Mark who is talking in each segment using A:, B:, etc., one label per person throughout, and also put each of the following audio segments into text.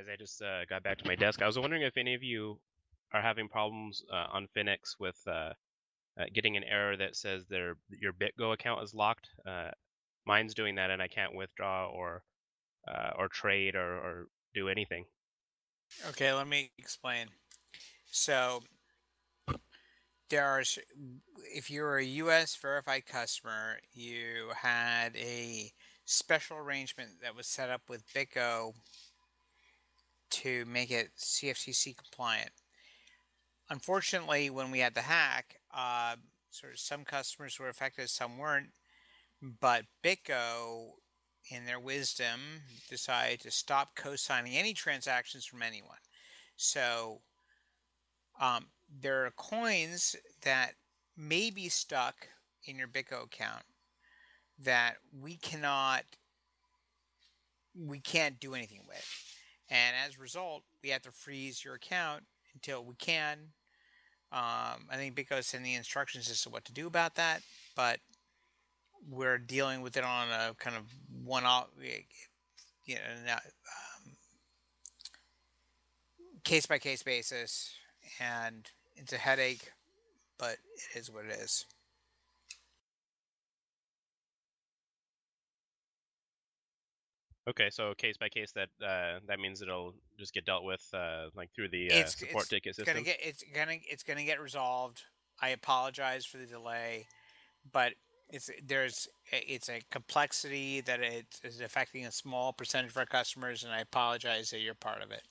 A: guys. I just got back to my desk. I was wondering if any of you are having problems on Finex with getting an error that says your BitGo account is locked. Mine's doing that, and I can't withdraw or trade or do anything.
B: Okay, let me explain. So there are, if you're a U.S. verified customer, you had a special arrangement that was set up with BitGo to make it CFTC compliant. Unfortunately, when we had the hack, sort of some customers were affected, some weren't. But BitGo, in their wisdom, decided to stop co-signing any transactions from anyone. So there are coins that may be stuck in your BitGo account that we can't do anything with. And as a result, we have to freeze your account until we can. I think BitGo is sending instructions as to what to do about that, but we're dealing with it on a kind of one-off, case-by-case basis, and it's a headache, but it is what it is.
A: Okay, so case by case, that means it'll just get dealt with like through the support
B: It's
A: ticket
B: gonna
A: system.
B: get it's gonna get resolved. I apologize for the delay, but it's a complexity that it is affecting a small percentage of our customers, and I apologize that you're part of it.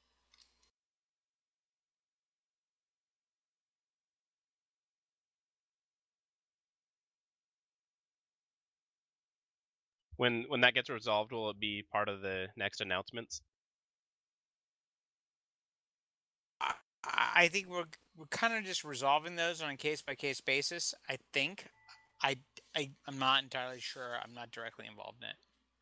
A: When that gets resolved, will it be part of the next announcements?
B: I think we're kind of just resolving those on a case by case basis. I think I'm not entirely sure. I'm not directly involved in it.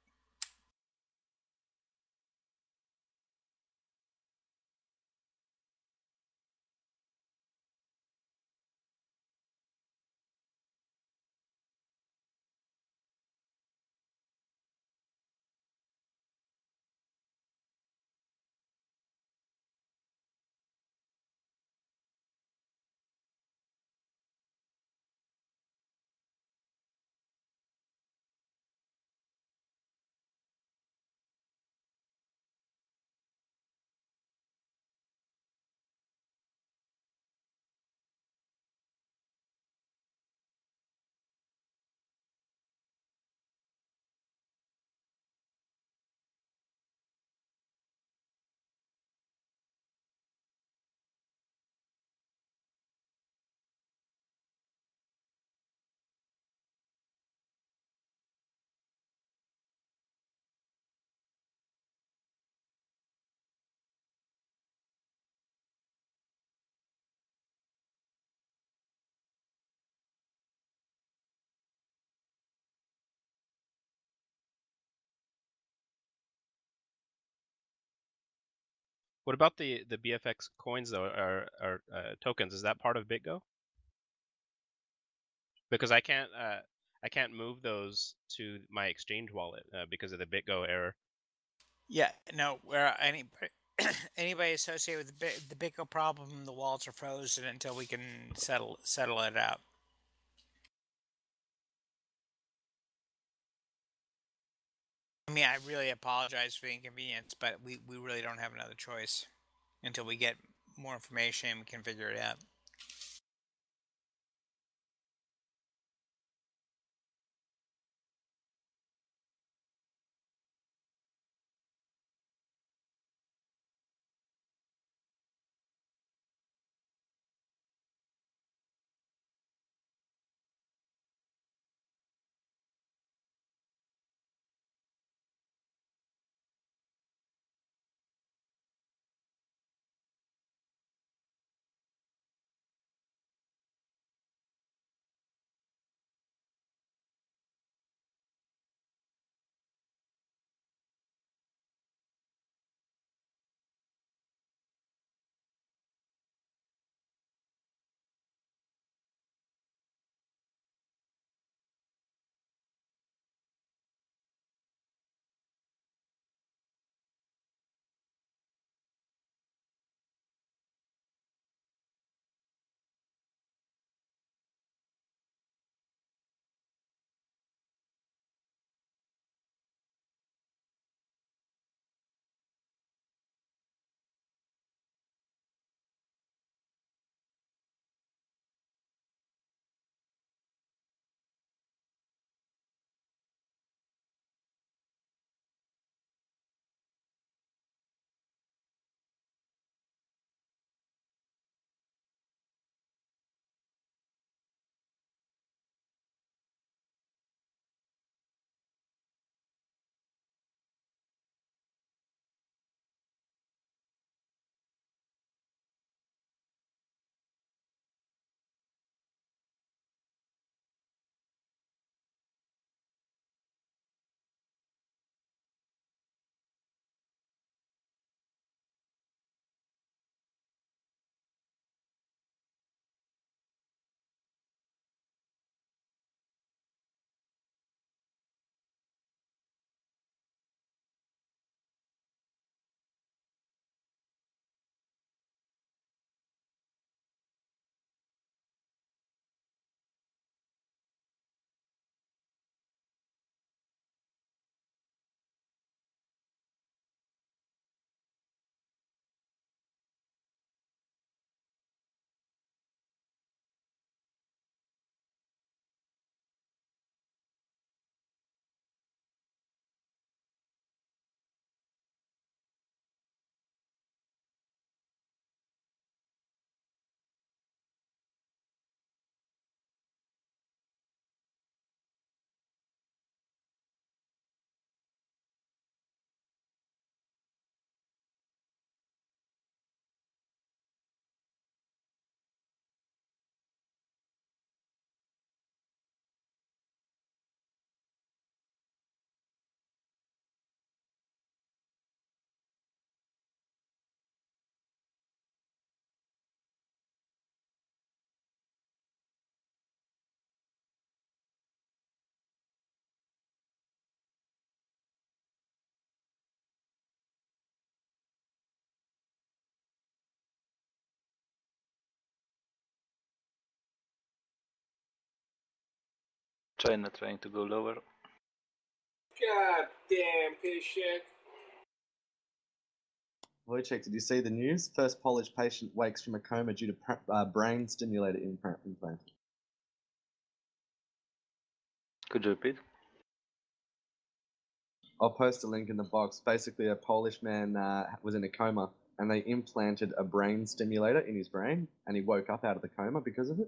A: What about the BFX coins though, or tokens? Is that part of BitGo? Because I can't move those to my exchange wallet because of the BitGo error.
B: Yeah, no, where anybody associated with the Bitco problem, the wallets are frozen until we can settle it out. I mean, I really apologize for the inconvenience, but we really don't have another choice until we get more information. We can figure it out.
C: China trying to go lower.
D: God damn, Pishek.
E: Wojciech, did you see the news? First Polish patient wakes from a coma due to brain stimulator implant.
C: Could you repeat?
E: I'll post a link in the box. Basically, a Polish man was in a coma, and they implanted a brain stimulator in his brain, and he woke up out of the coma because of it.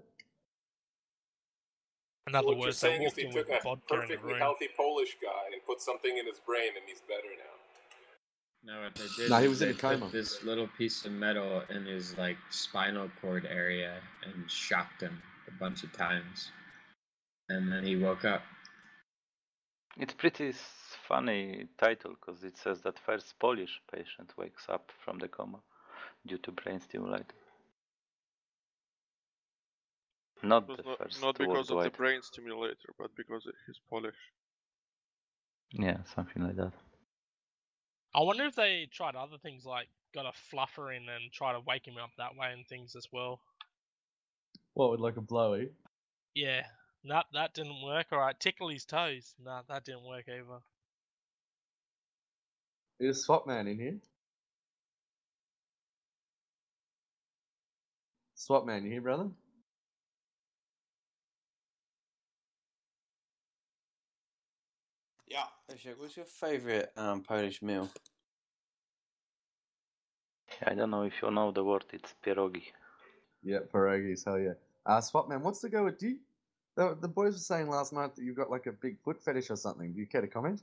F: In other
D: So what you're
F: words, they
D: saying is
F: walked
D: they
F: in with
D: took a
F: vodka in the
D: perfectly
F: room.
D: healthy Polish guy and put something in his brain, and he's better now.
G: No, what they did
E: No, he
G: is
E: was in
G: they
E: a coma.
G: put this little piece of metal in his like spinal cord area and shocked him a bunch of times, and then he woke up.
C: It's pretty funny title because it says that first Polish patient wakes up from the coma due to brain stimulator. Not the first
H: Not because of
C: worldwide.
H: the brain stimulator, but because he's Polish.
C: Yeah, something like that.
F: I wonder if they tried other things like got a fluffer in and try to wake him up that way and things as well.
E: What, with like a blowy?
F: Yeah, that didn't work. All right, tickle his toes. Nah, that didn't work either.
E: Is Swap Man in here? Swap Man, you here, brother?
I: Yeah. What's your favourite Polish meal?
C: I don't know if you know the word, it's pierogi.
E: Yeah, pierogies, hell yeah. Swap Man, what's the go with you? The boys were saying last night that you've got like a big foot fetish or something. Do you care to comment?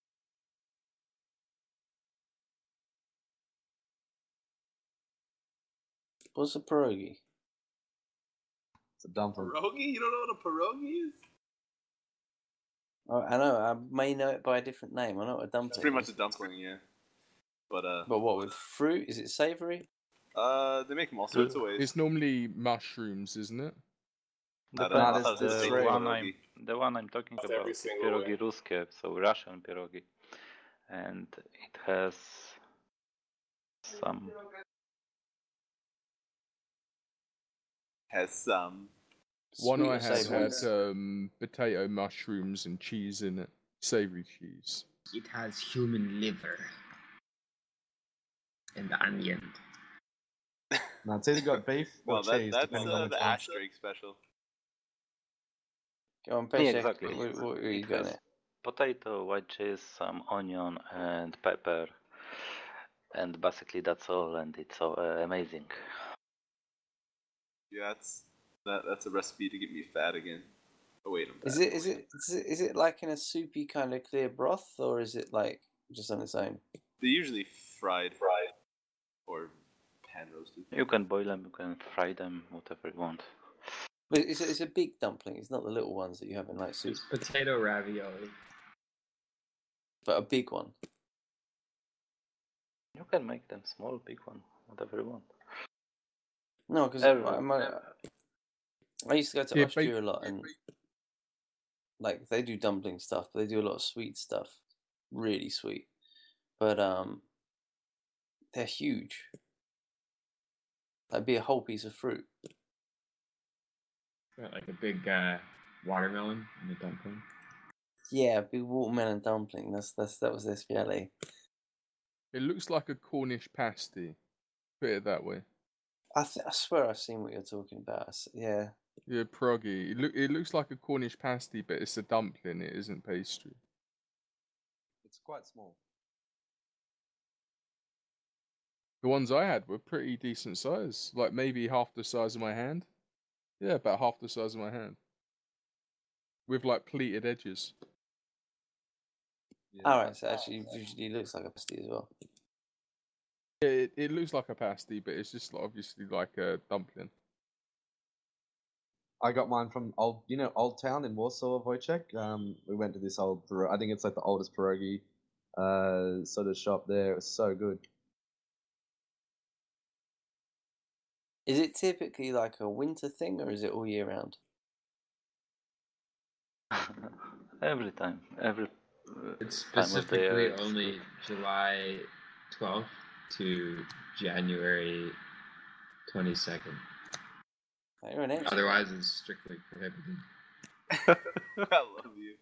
I: What's a pierogi?
E: It's a dumpling.
D: Pierogi? You don't know what a pierogi is?
I: Oh, I know. I may know it by a different name. I know what a dumpling.
D: It's pretty much
I: is.
D: a dumpling, yeah. But
I: what with fruit? Is it savoury?
D: they make them all sorts of ways.
H: It's normally mushrooms, isn't it?
C: The one I'm talking
D: That's
C: about
D: every
C: is
D: single
C: pierogi
D: way.
C: ruskie, so Russian pierogi, and it has some.
H: One I
I: Sweet or
H: had
I: savoury?
H: potato, mushrooms, and cheese in it. Savoury cheese.
G: It has human liver and onion.
E: No, it's either got beef or
D: Well,
E: cheese,
D: that's
E: depending on which
D: the
E: one.
D: asterisk special.
I: Go on,
C: Yeah,
I: Peshek.
C: exactly.
I: What are you
C: It
I: going
C: has
I: at?
C: potato, white cheese, some onion, and pepper, and basically that's all, and it's so amazing.
D: Yeah, that's a recipe to get me fat again. Oh wait, I'm fat.
I: Is it like in a soupy kind of clear broth, or is it like just on its own?
D: They're usually fried, or pan roasted.
C: You can boil them, you can fry them, whatever you want.
I: But it's a big dumpling. It's not the little ones that you have in like soup,
G: It's potato ravioli.
I: but a big one.
C: You can make them small, big one, whatever you want.
I: No, because I used to go to Austria a lot, and like they do dumpling stuff, but they do a lot of sweet stuff, really sweet. But they're huge. That'd be a whole piece of fruit.
G: Got like a big watermelon in the dumpling.
I: Yeah, big watermelon dumpling. That was their speciality.
H: It looks like a Cornish pasty. Put it that way.
I: I swear I've seen what you're talking about. Yeah.
H: Yeah, pierogi. It looks like a Cornish pasty, but it's a dumpling. It isn't pastry.
E: It's quite small.
H: The ones I had were pretty decent size, like maybe half the size of my hand. Yeah, about half the size of my hand. With like pleated edges.
E: Yeah.
I: Alright, so actually usually looks like a pasty as well.
H: Yeah, it looks like a pasty, but it's just obviously like a dumpling.
E: I got mine from Old Town in Warsaw, Wojciech. We went to this I think it's like the oldest pierogi sort of shop there. It was so good.
I: Is it typically like a winter thing, or is it all year round?
C: Every time,
G: It's
C: time of the
G: specifically
C: year.
G: only July 12th to January 22nd.
I: You're an expert.
G: Otherwise, it's strictly prohibited.
D: I love you.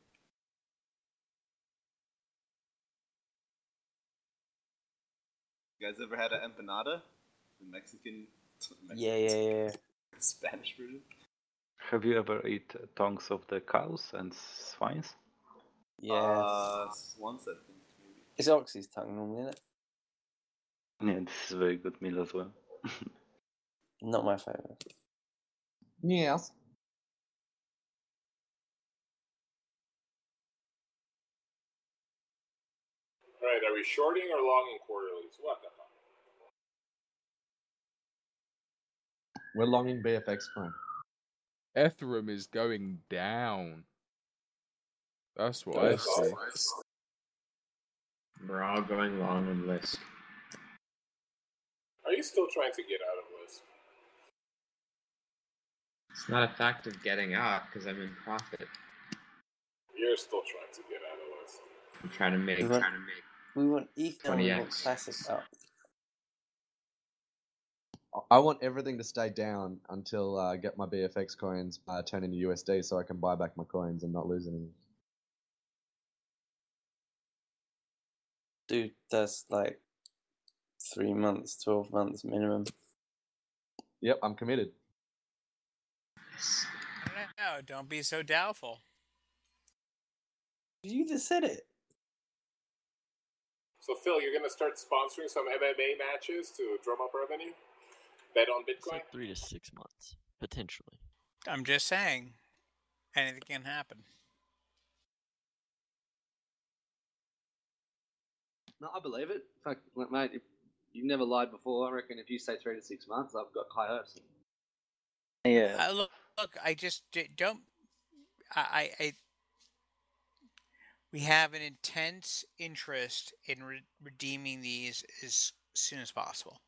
D: You guys ever had an empanada? The Mexican
I: Yeah.
D: Spanish version?
C: Have you ever eat tongues of the cows and swines?
I: Yes.
D: Once I think maybe.
I: It's Oxy's tongue normally, isn't it?
C: Yeah, this is a very good meal as well.
I: Not my favourite.
E: Yes.
J: Alright, are we shorting or longing quarterlies? What the fuck?
E: We're longing BFX coin.
H: Ethereum is going down. That's what I
J: That's
H: see.
J: awesome.
G: We're all going long on Lisk.
J: Are you still trying to get out of Lisk?
G: It's not a fact of getting out because I'm in profit.
J: You're still trying to get out of Lisk.
G: I'm trying to make.
I: We want ETH and we want
G: 20x.
I: Classic up.
E: I want everything to stay down until I get my BFX coins turn into USD so I can buy back my coins and not lose anything.
I: Dude, that's like 3 months, 12 months minimum.
E: Yep, I'm committed.
B: No, don't be so doubtful.
I: You just said it.
J: So Phil, you're gonna start sponsoring some MMA matches to drum up revenue? Bet on
K: It's
J: Bitcoin?
K: like 3 to 6 months, potentially.
B: I'm just saying, anything can happen.
L: No, I believe it. Fuck, mate, if you've never lied before, I reckon if you say 3 to 6 months, I've got high hopes.
C: Yeah.
B: Look, I just don't. We have an intense interest in redeeming these as soon as possible.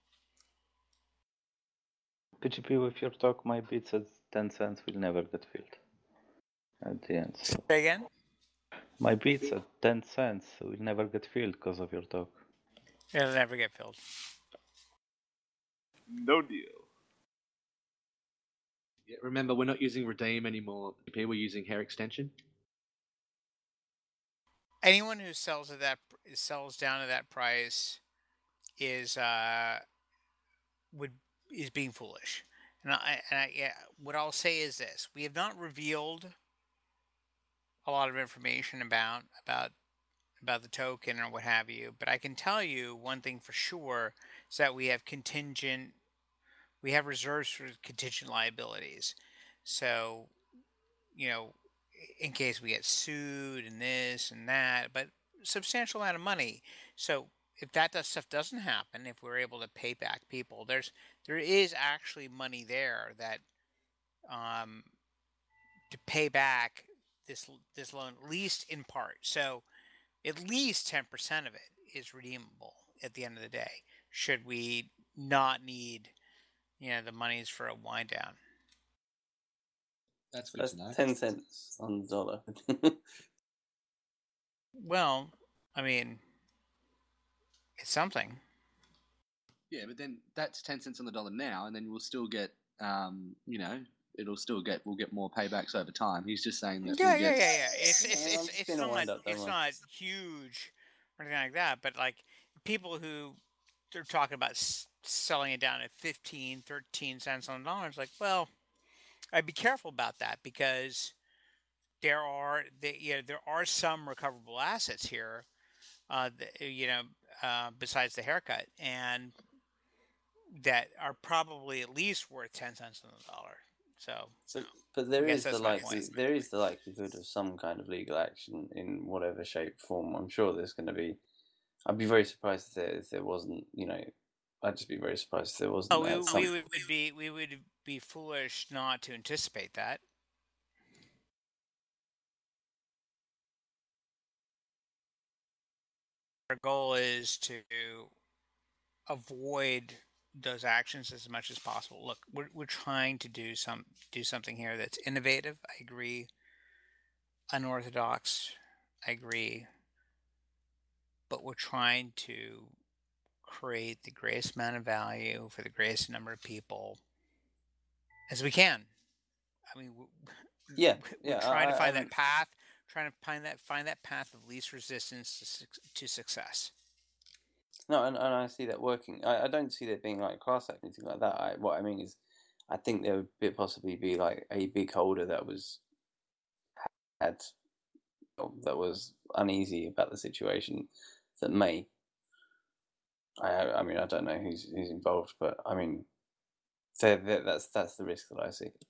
C: PGP, with your talk, my bits at 10 cents will never get filled at the end. So.
B: Say again?
C: My bits at 10 cents will never get filled because of your talk.
B: It'll never get filled.
D: No deal.
L: Yeah, remember, we're not using redeem anymore. We're using hair extension.
B: Anyone who sells down to that price is being foolish. And what I'll say is this: we have not revealed a lot of information about the token or what have you, but I can tell you one thing for sure is that we have reserves for contingent liabilities. So, in case we get sued and this and that, but substantial amount of money. So if that stuff doesn't happen, if we're able to pay back people, there is actually money there that to pay back this loan, at least in part. So at least 10% of it is redeemable at the end of the day, should we not need the monies for a wind down.
L: That's good
I: That's
L: to know.
I: 10 cents on the dollar.
B: Well, I mean, it's something.
L: Yeah, but then that's 10 cents on the dollar now, and then we'll still get, we'll get more paybacks over time. He's just saying that.
B: Yeah.
L: we'll get...
B: It's not huge or anything like that, but like people who they're talking about selling it down at 15, 13 cents on the dollar, it's like, well, I'd be careful about that because there are some recoverable assets here, besides the haircut, and that are probably at least worth 10 cents on the dollar.
I: But there is the likelihood of some kind of legal action in whatever shape, form. I'm sure there's going to be. I'd be very surprised if there wasn't. I'd just be very surprised if there wasn't.
B: We would be foolish not to anticipate that. Our goal is to avoid those actions as much as possible. Look, we're trying to do something here that's innovative. I agree. Unorthodox. I agree. But we're trying to create the greatest amount of value for the greatest number of people as we can. I mean,
I: Yeah,
B: we're
I: yeah.
B: trying to find
I: I'm,
B: that path, trying to find that path of least resistance to success.
I: No, and I see that working. I don't see there being like class act anything like that. What I mean is, I think there would possibly be like a big holder that was uneasy about the situation that may. I mean, I don't know who's involved, but I mean, that's the risk that I see.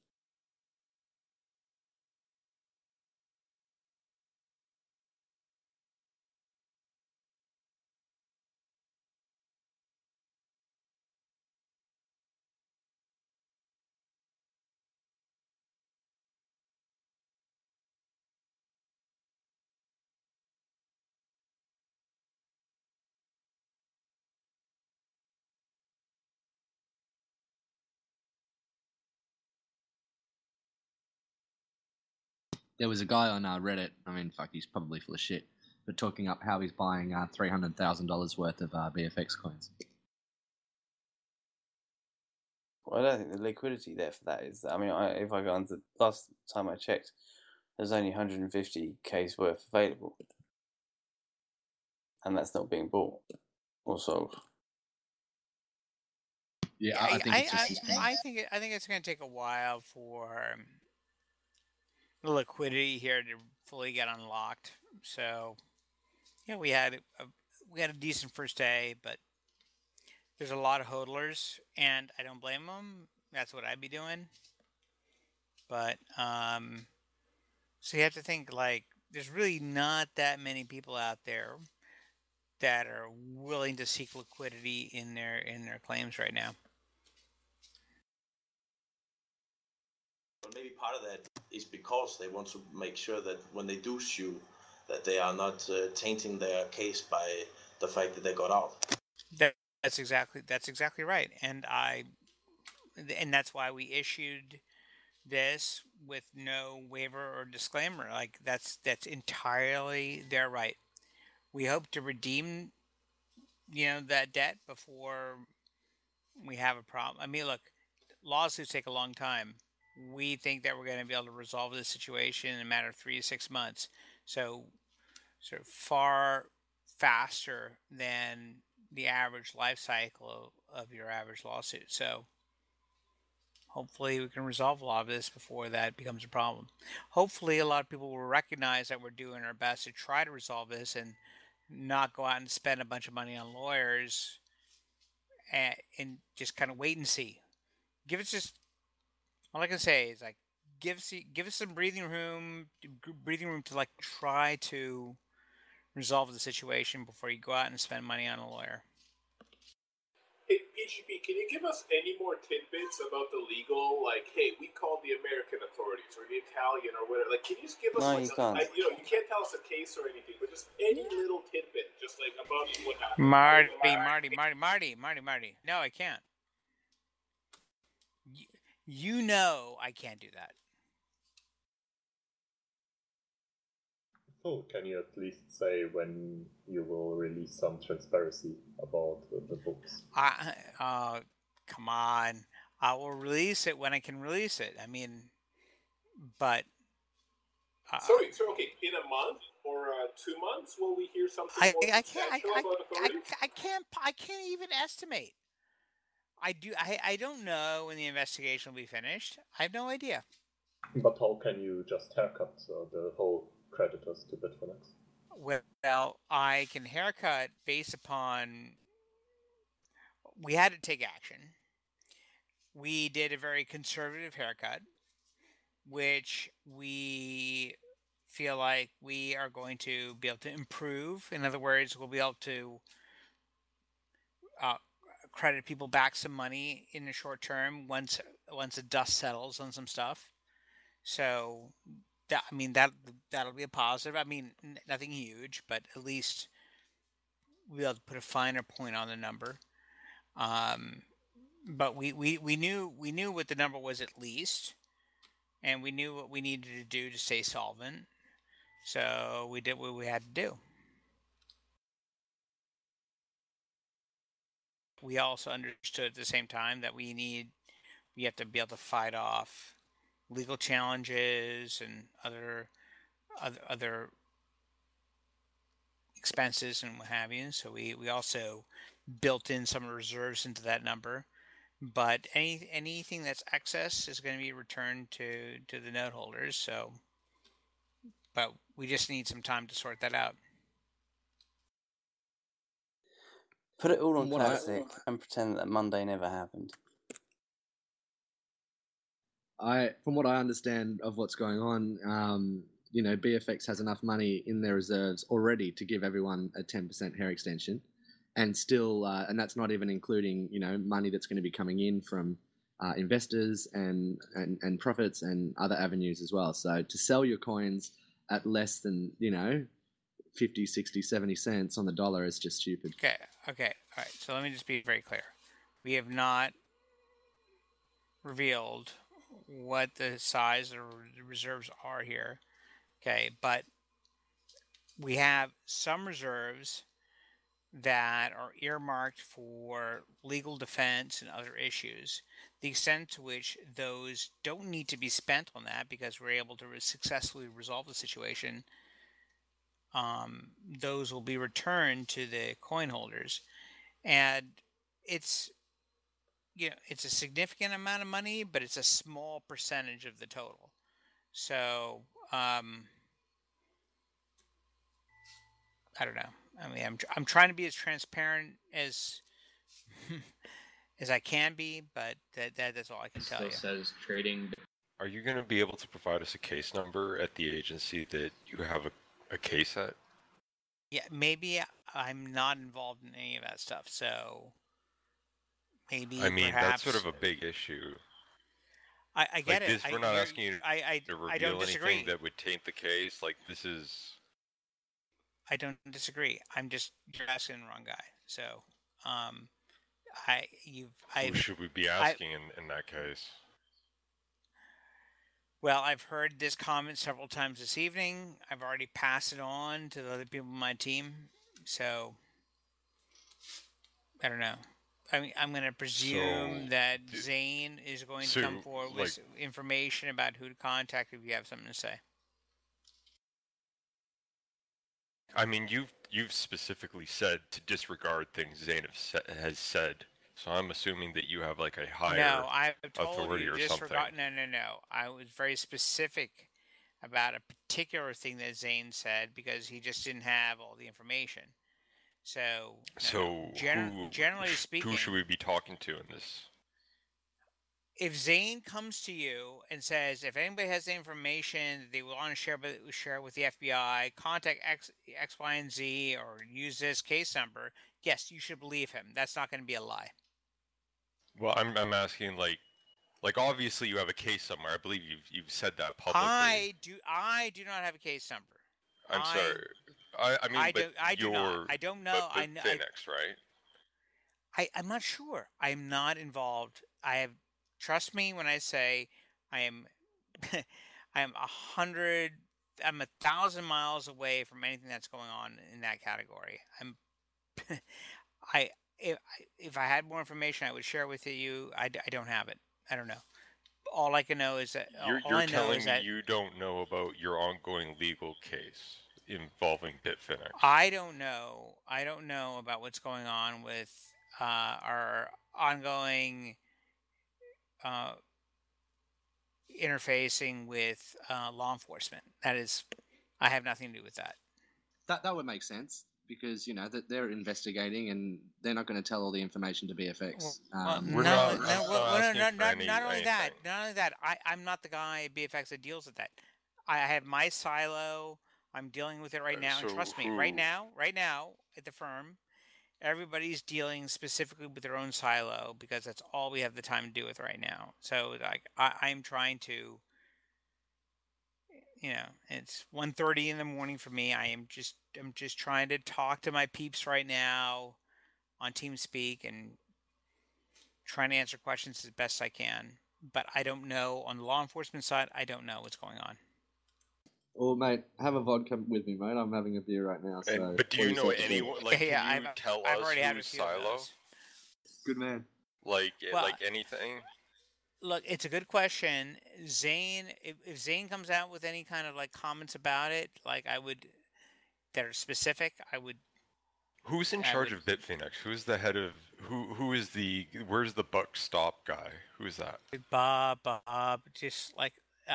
L: There was a guy on Reddit. I mean, fuck, he's probably full of shit, but talking up how he's buying $300,000 worth of BFX coins.
I: Well, I don't think the liquidity there for that is. I mean, if I go on the last time I checked, there's only 150K's worth available, and that's not being bought or sold.
L: Yeah, I think it's just
B: I think it's going to take a while for the liquidity here to fully get unlocked. So, yeah, we had a decent first day, but there's a lot of hodlers, and I don't blame them. That's what I'd be doing. But so you have to think like there's really not that many people out there that are willing to seek liquidity in their claims right now.
M: Well, maybe part of that is because they want to make sure that when they do sue, that they are not tainting their case by the fact that they got out.
B: That's exactly right, and that's why we issued this with no waiver or disclaimer. Like that's entirely their right. We hope to redeem, that debt before we have a problem. I mean, look, lawsuits take a long time. We think that we're going to be able to resolve this situation in a matter of 3 to 6 months. So far faster than the average life cycle of your average lawsuit. So hopefully we can resolve a lot of this before that becomes a problem. Hopefully a lot of people will recognize that we're doing our best to try to resolve this and not go out and spend a bunch of money on lawyers and just kind of wait and see. All I can say is like give us some breathing room to like try to resolve the situation before you go out and spend money on a lawyer.
J: Hey, PGP, can you give us any more tidbits about the legal, like, hey, we called the American authorities or the Italian or whatever? Like, can you just give us, you can't tell us a case or anything, but just any little tidbit, just like about what happened.
B: Marty. No, I can't. You know I can't do that.
N: Oh, can you at least say when you will release some transparency about the books?
B: Come on. I will release it when I can release it. I mean, but...
J: So okay, in a month or 2 months, will we hear something more substantial about authorities?
B: I can't even estimate. I don't know when the investigation will be finished. I have no idea.
N: But how can you just haircut the whole creditors to Bitfinex?
B: Well, I can haircut based upon... We had to take action. We did a very conservative haircut, which we feel like we are going to be able to improve. In other words, we'll be able to credit people back some money in the short term once the dust settles on some stuff. So that'll be a positive. I mean, nothing huge, but at least we'll be able to put a finer point on the number. But we knew what the number was at least, and we knew what we needed to do to stay solvent. So we did what we had to do. We also understood at the same time that we have to be able to fight off legal challenges and other expenses and what have you. So we also built in some reserves into that number. But anything that's excess is going to be returned to the note holders. So, but we just need some time to sort that out.
I: Put it all on Classic and pretend that Monday never happened.
L: From what I understand of what's going on, BFX has enough money in their reserves already to give everyone a 10% hair extension, and still, and that's not even including money that's going to be coming in from investors and profits and other avenues as well. So to sell your coins at less than 50, 60, 70 cents on the dollar is just stupid.
B: Okay, all right. So let me just be very clear. We have not revealed what the size of the reserves are here. Okay, but we have some reserves that are earmarked for legal defense and other issues. The extent to which those don't need to be spent on that because we're able to successfully resolve the situation, those will be returned to the coin holders. And it's a significant amount of money, but it's a small percentage of the total. So I don't know. I mean, I'm trying to be as transparent as as I can be, but that's all I can tell you.
G: Still says trading.
O: Are you going to be able to provide us a case number at the agency that you have a case at?
B: Yeah, maybe I'm not involved in any of that stuff, so maybe.
O: I mean,
B: perhaps,
O: that's sort of a big issue.
B: I get it.
O: We're not asking you to
B: I don't
O: reveal
B: disagree.
O: anything that would taint the case. Like, this is...
B: I don't disagree. You're asking the wrong guy. So,
O: Who should we be asking in that case?
B: Well, I've heard this comment several times this evening. I've already passed it on to the other people on my team. So, I don't know. I mean, I'm going to presume that Zane is going to come forward with information about who to contact if you have something to say.
O: I mean, you've specifically said to disregard things Zane has said. So I'm assuming that you have like a higher authority or something.
B: No. I was very specific about a particular thing that Zane said because he just didn't have all the information. So generally speaking,
O: who should we be talking to in this?
B: If Zane comes to you and says, if anybody has the information that they want to share with the FBI, contact X, Y, and Z, or use this case number, yes, you should believe him. That's not going to be a lie.
O: Well, I'm asking like obviously you have a case somewhere. I believe you've said that publicly.
B: I do not have a case number.
O: I'm sorry. I mean,
B: I do not. I don't know.
O: But Finex, right?
B: I'm not sure. I'm not involved. Trust me when I say I am. I'm 1,000 miles away from anything that's going on in that category. If I had more information, I would share with you. I don't have it. I don't know. All I can know is that
O: you're telling me you don't know about your ongoing legal case involving Bitfinex.
B: I don't know. I don't know about what's going on with our ongoing interfacing with law enforcement. I have nothing to do with that.
L: That would make sense because that they're investigating and they're not going to tell all the information to BFX.
B: Not only that. I'm not the guy at BFX that deals with that. I have my silo. I'm dealing with it right now, and trust me, right now at the firm, everybody's dealing specifically with their own silo because that's all we have the time to do with right now. So, I'm trying to, it's 1:30 in the morning for me. I'm just trying to talk to my peeps right now on TeamSpeak and trying to answer questions as best I can. But I don't know on the law enforcement side. I don't know what's going on.
E: Well, mate, have a vodka with me, mate. I'm having a beer right now. So
O: but do you know anyone? Like, can you tell us who's Silo?
E: Good man.
O: Like anything?
B: Look, it's a good question. Zane, if Zane comes out with any kind of like comments about it, like that are specific,
O: Who's in charge of Bitfinex? Who's the head of who is where's the buck stop guy? Who is that?
B: Bob, just like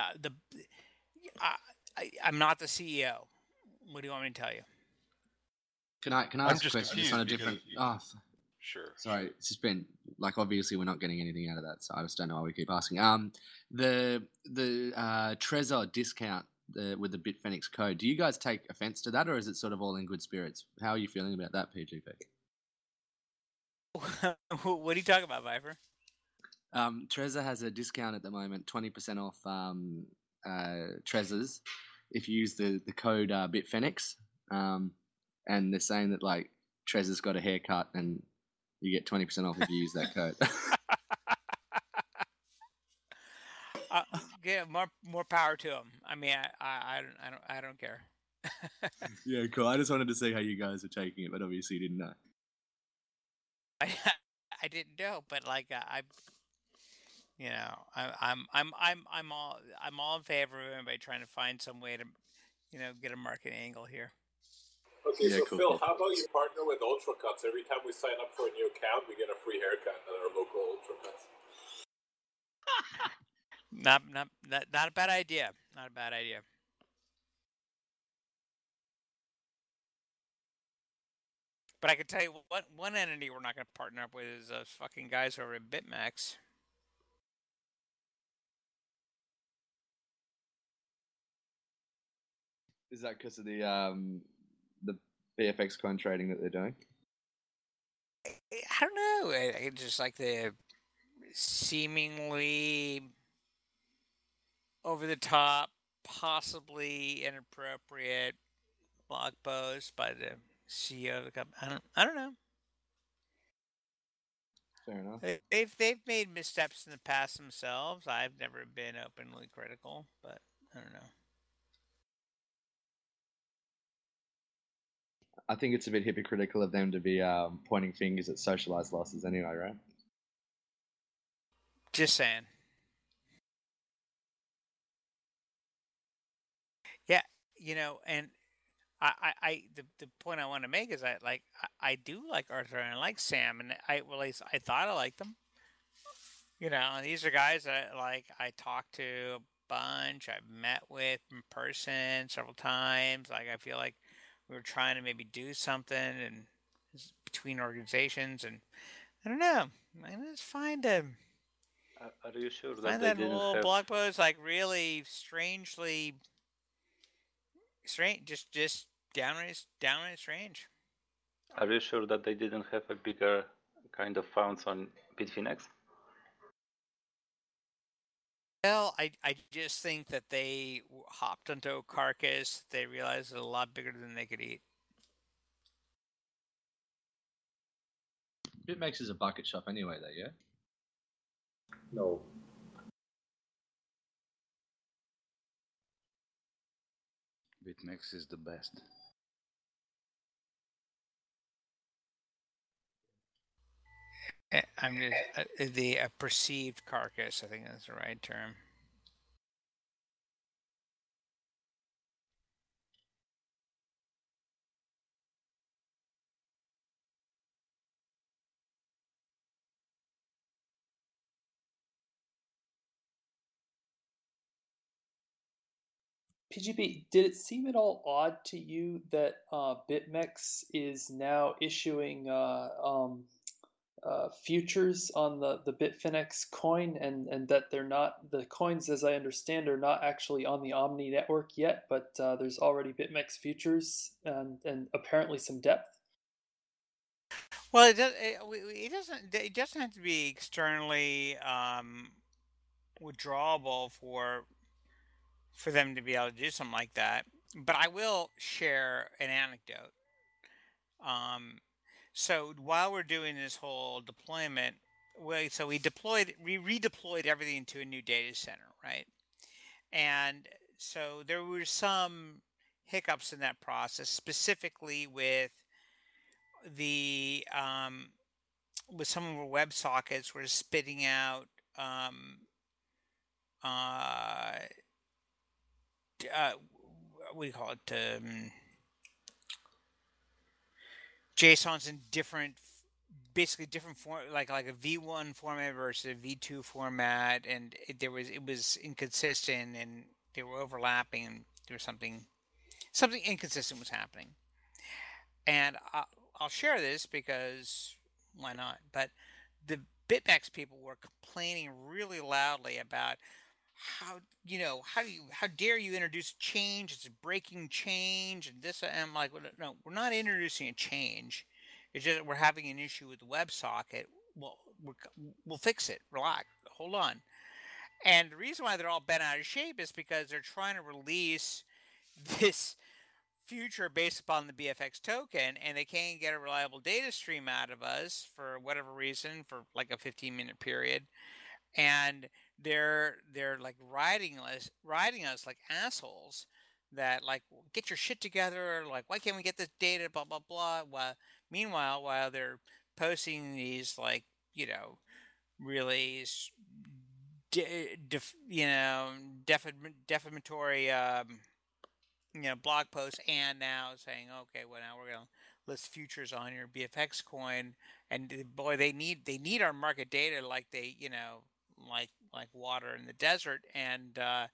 B: I'm not the CEO. What do you want me to tell you?
L: Can I ask a question? It's on a different.
O: Sure.
L: Sorry, it's just been like obviously we're not getting anything out of that, so I just don't know why we keep asking. The Trezor discount with the Bitfinex code. Do you guys take offense to that, or is it sort of all in good spirits? How are you feeling about that, PGP?
B: What are you talking about, Viper?
L: Trezor has a discount at the moment, 20% off Trezors if you use the code Bitfinex. And they're saying that like Trezor's got a haircut and you get 20% off if you use that code.
B: Yeah, more power to them. I mean, I don't care.
L: Yeah, cool. I just wanted to see how you guys are taking it, but obviously you didn't know.
B: I didn't know, but like I'm all in favor of anybody trying to find some way to, get a market angle here.
J: Okay,
L: Yeah,
J: so
L: cool,
J: Phil,
L: cool.
J: how about you partner with Ultra Cuts? Every time we sign up for a new account, we get a free haircut at our local Ultra Cuts.
B: Not a bad idea. Not a bad idea. But I can tell you what one entity we're not going to partner up with is those fucking guys over at BitMEX.
L: Is that because of the BFX coin trading that they're doing?
B: I don't know. It's just like the seemingly over the top, possibly inappropriate blog post by the CEO of the company. I don't know.
L: Fair enough.
B: They've made missteps in the past themselves. I've never been openly critical, but I don't know.
L: I think it's a bit hypocritical of them to be pointing fingers at socialized losses anyway, right?
B: Just saying. Yeah, and the point I want to make is I do like Arthur and I like Sam, and I thought I liked them. These are guys that I talked to a bunch. I've met with in person several times. Like I feel like we were trying to maybe do something and between organizations, and I don't know. I just find
C: Are you sure that they
B: that
C: didn't
B: little
C: have?
B: blog post really strangely strange, just downright strange.
C: Are you sure that they didn't have a bigger kind of funds on Bitfinex?
B: Well, I just think that they hopped onto a carcass. They realized it was a lot bigger than they could eat.
L: BitMEX is a bucket shop anyway, though, yeah?
N: No.
P: BitMEX is the best.
B: I'm just the perceived carcass. I think that's the right term.
Q: PGP, did it seem at all odd to you that BitMEX is now issuing futures on the Bitfinex coin, and that they're not, the coins, as I understand, are not actually on the Omni network yet, but there's already BitMEX futures and apparently some depth?
B: Well, it doesn't have to be externally withdrawable for them to be able to do something like that. But I will share an anecdote. So while we're doing this whole deployment, we redeployed everything to a new data center, right? And so there were some hiccups in that process, specifically with with some of our WebSockets were spitting out what do you call it? JSON's in basically different form, like a V1 format versus a V2 format, and it was inconsistent, and they were overlapping, and there was something inconsistent was happening. And I'll share this because why not? But the BitMEX people were complaining really loudly about how dare you introduce a change? It's a breaking change, and this. And I'm like, well, no, we're not introducing a change. It's just we're having an issue with the WebSocket. Well, we'll fix it. Relax. Hold on. And the reason why they're all bent out of shape is because they're trying to release this future based upon the BFX token, and they can't get a reliable data stream out of us for whatever reason for like a 15-minute period, and they're like riding us like assholes that like get your shit together, like why can't we get this data, blah blah blah. Well, meanwhile, while they're posting these like really defamatory blog posts, and now saying, okay, well now we're gonna list futures on your BFX coin, and boy, they need our market data like they like water in the desert, and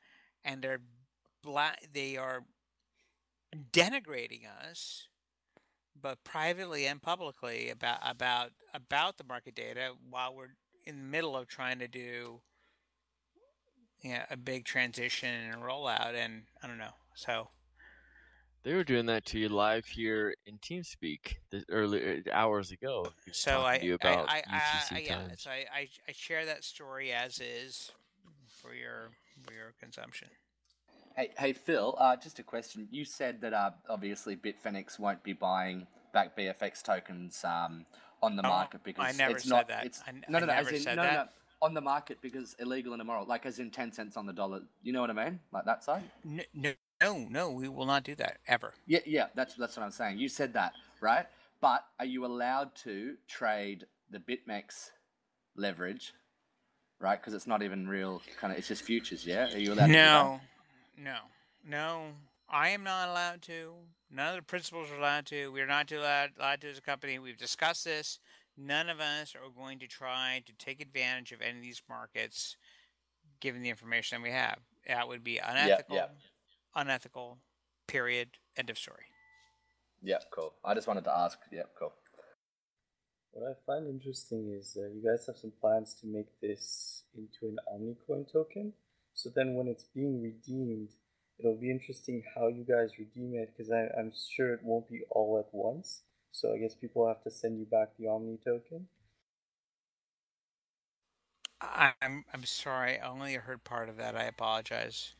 B: they are denigrating us, but privately and publicly about the market data while we're in the middle of trying to do a big transition and a rollout, and I don't know. So
K: they were doing that to you live here in TeamSpeak earlier hours ago.
B: So I
K: times.
B: So I share that story as is for your consumption.
L: Hey Phil, just a question. You said that obviously Bitfinex won't be buying back BFX tokens on the market because
B: I never
L: it's
B: said
L: not.
B: that.
L: It's,
B: I
L: no,
B: never said that.
L: No, on the market because illegal and immoral, like as in 10 cents on the dollar. You know what I mean? Like that side?
B: No, we will not do that ever.
L: Yeah, that's what I'm saying. You said that, right? But are you allowed to trade the BitMEX leverage, right? Because it's not even real it's just futures, yeah? Are you allowed to do that?
B: No. I am not allowed to. None of the principals are allowed to. We're not allowed to as a company. We've discussed this. None of us are going to try to take advantage of any of these markets, given the information that we have. That would be unethical.
L: Yeah.
B: Unethical, period, end of story.
L: Yeah, cool. I just wanted to ask. Yeah, cool.
N: What I find interesting is you guys have some plans to make this into an OmniCoin token. So then when it's being redeemed, it'll be interesting how you guys redeem it, because I'm sure it won't be all at once. So I guess people have to send you back the Omni token.
B: I'm sorry. I only heard part of that. I apologize.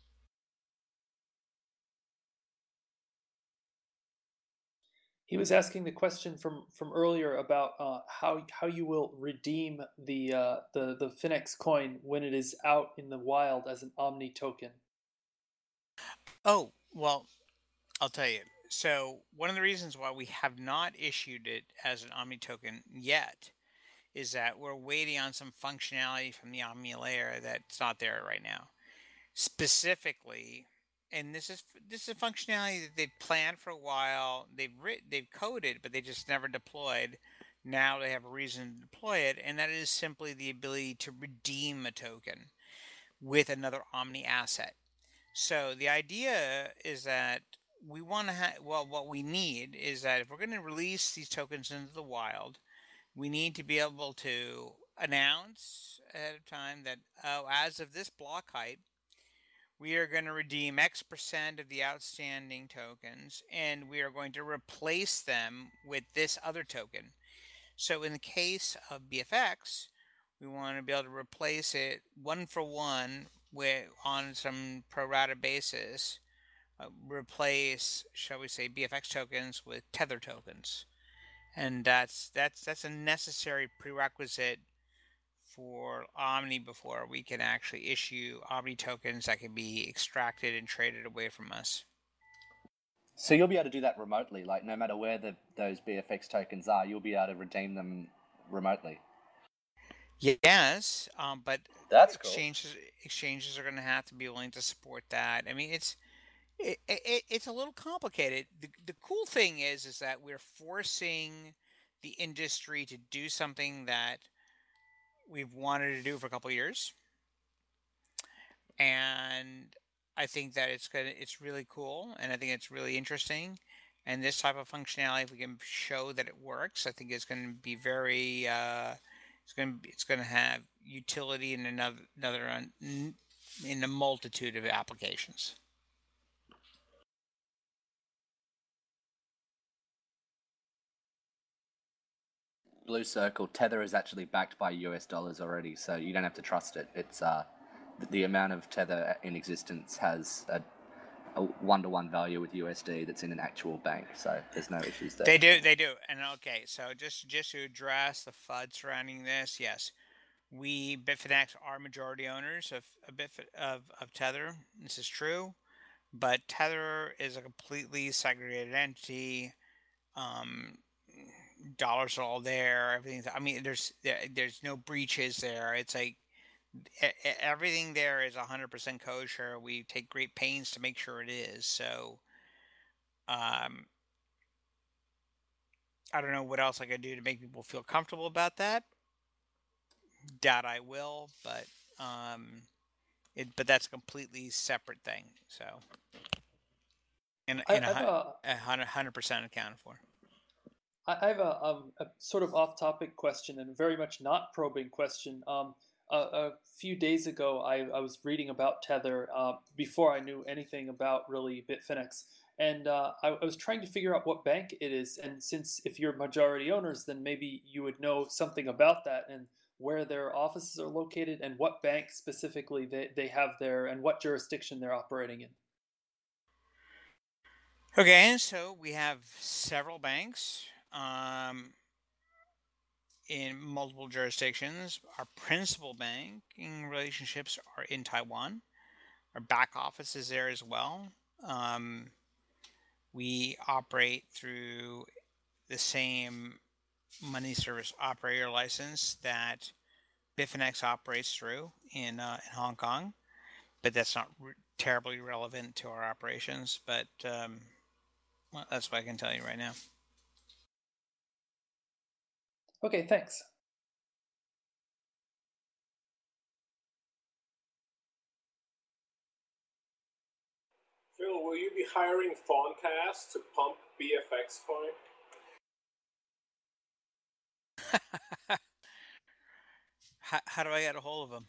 Q: He was asking the question from earlier about how you will redeem the Finex coin when it is out in the wild as an Omni token.
B: Oh, well, I'll tell you. So one of the reasons why we have not issued it as an Omni token yet is that we're waiting on some functionality from the Omni layer that's not there right now. Specifically, and this is a functionality that they've planned for a while. They've coded, but they just never deployed. Now they have a reason to deploy it, and that is simply the ability to redeem a token with another Omni asset. So the idea is that we want to what we need is that if we're going to release these tokens into the wild, we need to be able to announce ahead of time that, as of this block height, we are going to redeem X% of the outstanding tokens, and we are going to replace them with this other token. So in the case of BFX, we want to be able to replace it 1-for-1 on some pro rata basis, replace, shall we say, BFX tokens with Tether tokens. And that's a necessary prerequisite for Omni before we can actually issue Omni tokens that can be extracted and traded away from us.
L: So you'll be able to do that remotely, like no matter where those BFX tokens are, you'll be able to redeem them remotely.
B: Yes, but
I: That's cool.
B: exchanges are going to have to be willing to support that. I mean, it's a little complicated. The cool thing is that we're forcing the industry to do something that we've wanted to do for a couple of years, and I think that it's really cool, and I think it's really interesting. And this type of functionality, if we can show that it works, I think it's going to be very it's going to have utility in in a multitude of applications.
L: Blue Circle, Tether is actually backed by US dollars already, so you don't have to trust it. It's the amount of Tether in existence has a one-to-one value with USD that's in an actual bank, so there's no issues there.
B: They do. And okay, so just to address the FUD surrounding this, yes, we Bitfinex are majority owners of Tether. This is true, but Tether is a completely segregated entity. Dollars are all there. Everything's. I mean, there's no breaches there. It's like everything there is 100% kosher. We take great pains to make sure it is. So, I don't know what else I could do to make people feel comfortable about that. Doubt I will, but that's a completely separate thing. So, and 100% accounted for.
Q: I have a sort of off-topic question and very much not probing question. A few days ago, I was reading about Tether before I knew anything about really Bitfinex, and I was trying to figure out what bank it is. And since if you're majority owners, then maybe you would know something about that and where their offices are located and what bank specifically they have there and what jurisdiction they're operating in.
B: Okay, so we have several banks. In multiple jurisdictions. Our principal banking relationships are in Taiwan. Our back office is there as well. We operate through the same money service operator license that Bitfinex operates through in Hong Kong, but that's not terribly relevant to our operations. But well, that's what I can tell you right now.
Q: Okay, thanks.
J: Phil, will you be hiring Fawncast to pump BFX coin?
B: How do I get a hold of him?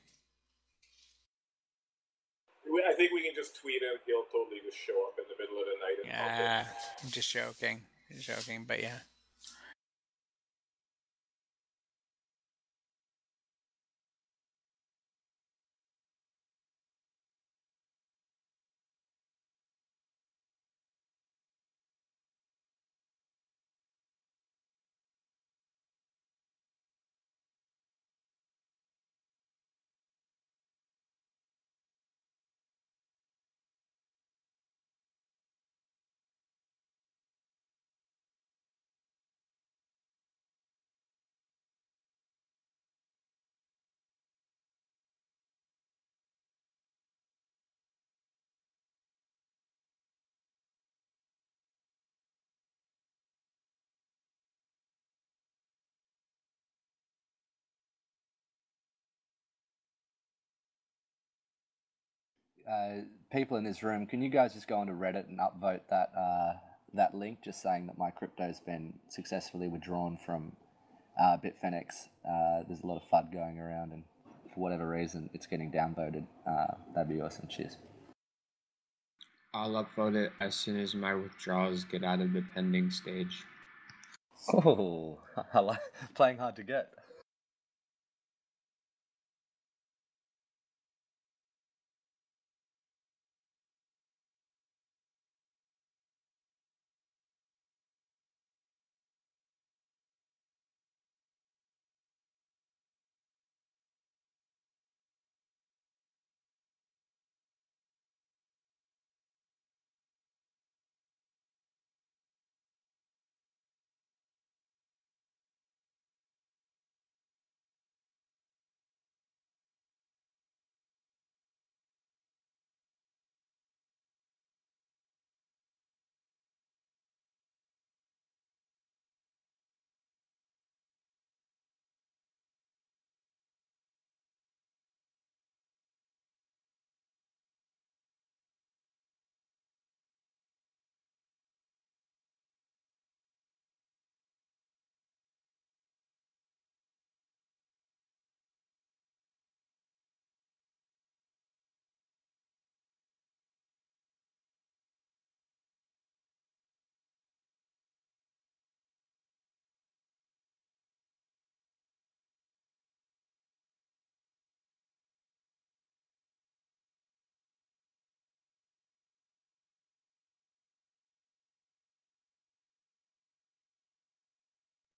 J: I think we can just tweet him. He'll totally just show up in the middle of the night and pump it.
B: I'm just joking. But yeah.
L: People in this room, can you guys just go onto Reddit and upvote that link, just saying that my crypto's been successfully withdrawn from Bitfinex? There's a lot of FUD going around, and for whatever reason, it's getting downvoted. That'd be awesome. Cheers.
G: I'll upvote it as soon as my withdrawals get out of the pending stage.
L: Oh, I like playing hard to get.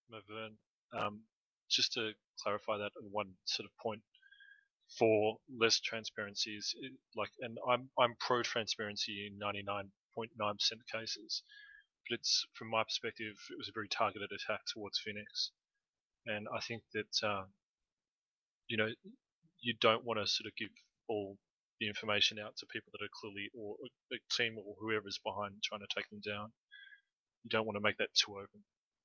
R: Mavern. Just to clarify that one sort of point, for less transparency is and I'm pro transparency in 99.9% of cases, but it's from my perspective it was a very targeted attack towards Phoenix, and I think that you don't want to sort of give all the information out to people that are clearly, or a team or whoever's behind trying to take them down. You don't want to make that too open.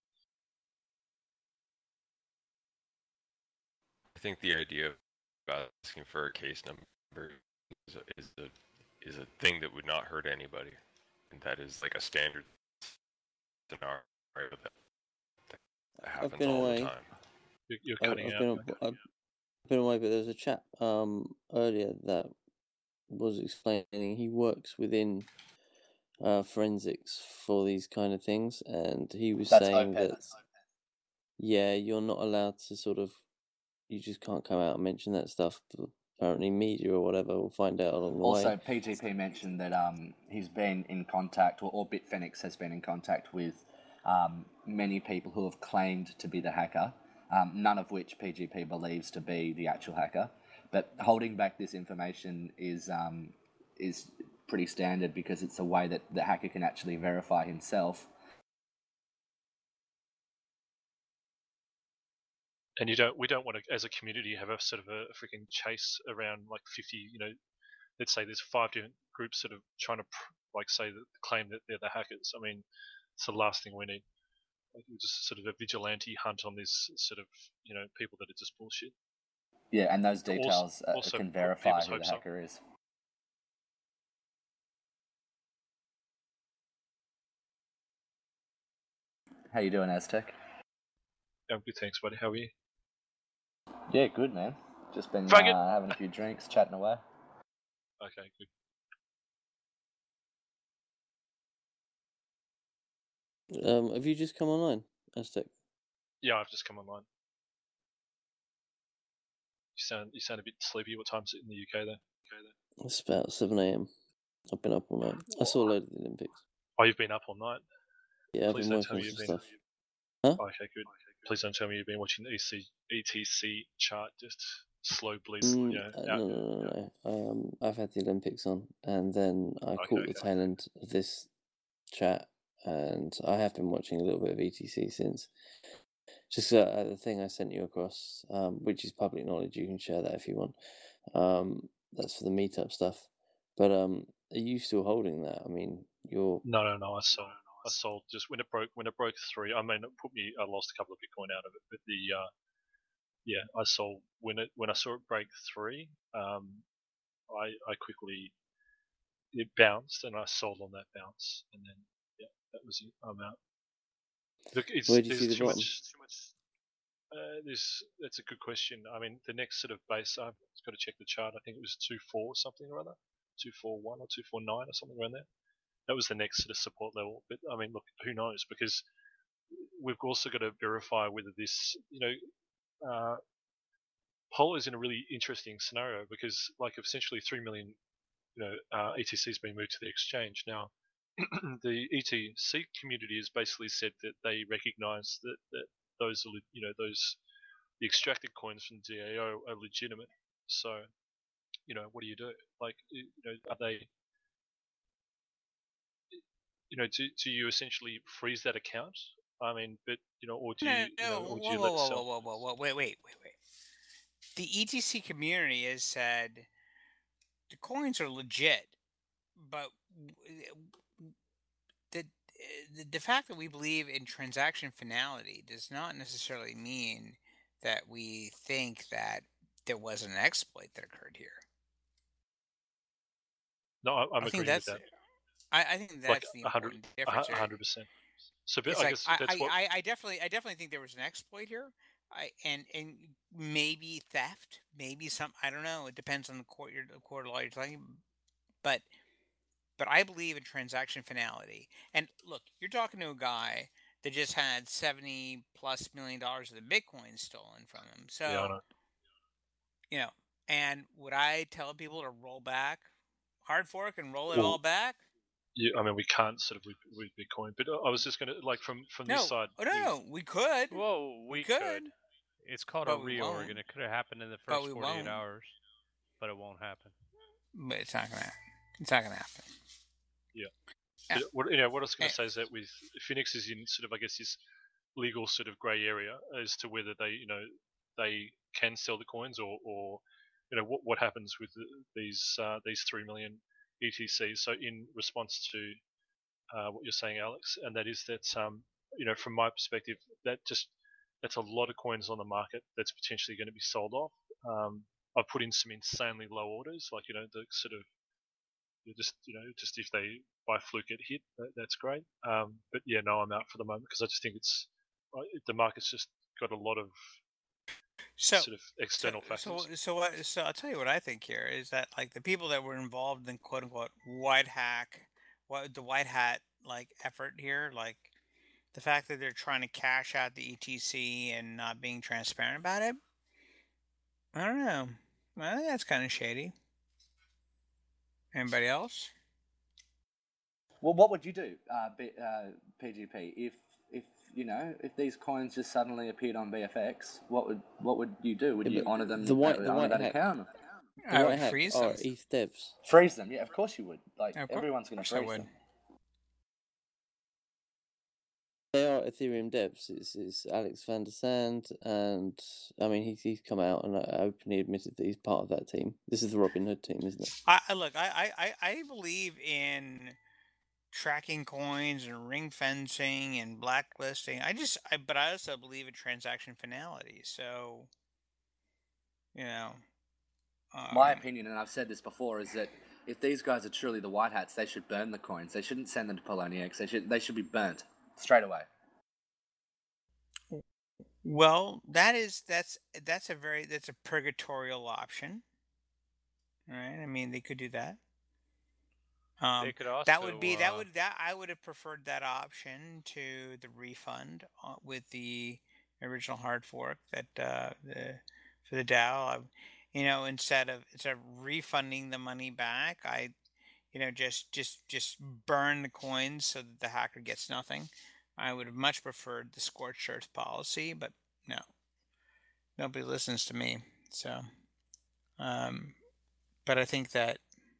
O: I think the idea about asking for a case number is a thing that would not hurt anybody, and that is like a standard scenario that happens all the time.
R: You're cutting out.
S: I've been away, but there's a chap earlier that was explaining he works within forensics for these kind of things, and he was saying that you're not allowed to sort of, you just can't come out and mention that stuff. Apparently media or whatever will find out along the way.
L: Also, PGP mentioned that he's been in contact, or Bitfinex has been in contact with many people who have claimed to be the hacker, none of which PGP believes to be the actual hacker. But holding back this information is pretty standard, because it's a way that the hacker can actually verify himself.
R: And we don't want to, as a community, have a sort of a freaking chase around like 50. Let's say there's 5 different groups sort of trying to claim that they're the hackers. I mean, it's the last thing we need. Just sort of a vigilante hunt on this sort of people that are just bullshit.
L: Yeah, and those details also can verify who the hacker is. How you doing, Aztec?
R: I'm good, thanks, buddy. How are you?
L: Yeah, good, man. Just been having a few drinks, chatting away.
R: Okay, good.
S: Have you just come online, Aztec?
R: Yeah, I've just come online. You sound a bit sleepy. What time's it in the UK there?
S: It's about 7 a.m. I've been up all night. I saw a load of the Olympics.
R: Oh, you've been up all night?
S: Yeah, I've been working on some stuff.
R: Huh? Okay, good. Please don't tell me you've been watching the ETC chart just slow bleeds.
S: No. I've had the Olympics on, and then I caught the tail end of this chat, and I have been watching a little bit of ETC since. Just the thing I sent you across, which is public knowledge. You can share that if you want. That's for the meetup stuff. But are you still holding that? I mean, you're...
R: No. I sold just when it broke 3. I mean, I lost a couple of Bitcoin out of it, but I sold when I saw it break 3. I quickly, it bounced, and I sold on that bounce, and then that was it. I'm out. Look,
S: where do you see the bottom?
R: That's a good question. I mean, the next sort of base, I've got to check the chart. I think it was 2.4 something or other, 2.41 or 2.49 or something around there. That was the next sort of support level. But I mean, look, who knows? Because we've also got to verify whether this, Polo is in a really interesting scenario, because like essentially 3 million, ETC has been moved to the exchange now. The ETC community has basically said that they recognise that those are, the extracted coins from DAO are legitimate. So, what do you do? Like, are they? Do you essentially freeze that account? I mean, but or do you, or do you let it sell?
B: Whoa, wait. The ETC community has said the coins are legit, but the fact that we believe in transaction finality does not necessarily mean that we think that there was an exploit that occurred here.
R: No, I'm agreeing with that.
B: I think that's the important difference.
R: 100%. So,
B: it's
R: I guess that's what
B: I definitely think there was an exploit here. And maybe theft, maybe some, I don't know. It depends on the court law you're talking. But I believe in transaction finality. And look, you're talking to a guy that just had $70+ million of the Bitcoin stolen from him. So, and would I tell people to roll back, hard fork, and roll it all back?
R: I mean, we can't sort of with Bitcoin, but I was just going to like from
B: No,
R: this side.
B: no, we could.
T: Whoa, we could. It's called a
B: But we
T: reorg,
B: won't.
T: and it could have happened in the
B: But
T: first
B: we
T: 48
B: won't.
T: hours, but it won't happen.
B: But it's not gonna. It's not gonna happen.
R: Yeah. But what I was going to say is that with Phoenix is in sort of, I guess, this legal sort of grey area as to whether they can sell the coins or what happens with these 3 million ETCs. So in response to what you're saying, Alex, and that is that from my perspective, that's a lot of coins on the market that's potentially going to be sold off. I've put in some insanely low orders, like the sort of just if they by fluke get hit, that's great. But yeah, no, I'm out for the moment because I just think the market's just got a lot of sort of external factors.
B: So I'll tell you what I think here is that like the people that were involved in quote unquote white hat like effort here, like the fact that they're trying to cash out the ETC and not being transparent about it, I don't know. I think that's kind of shady. Anybody else?
L: Well, what would you do, PGP, if these coins just suddenly appeared on BFX? What would you do? Would you honour them?
S: The white
L: that
S: hack.
L: account?
S: The white hack
B: freeze
S: are
B: them.
S: ETH devs.
L: Freeze them, yeah, of course you would. Like
B: Of
L: everyone's going to
B: course I
L: freeze
B: would.
L: them.
S: They are Ethereum devs. It's Alex van der Sand, and I mean he's come out and openly admitted that he's part of that team. This is the Robinhood team, isn't it?
B: I believe in tracking coins and ring fencing and blacklisting. But I also believe in transaction finality. So,
L: My opinion, and I've said this before, is that if these guys are truly the white hats, they should burn the coins. They shouldn't send them to Poloniex. They should be burnt straight away.
B: Well, that's a purgatorial option, right? I mean, they could do that.
T: They could also,
B: I would have preferred that option to the refund with the original hard fork for the DAO. Instead of refunding the money back, I just burn the coins so that the hacker gets nothing. I would have much preferred the scorched earth policy, but no, nobody listens to me. So, but I think that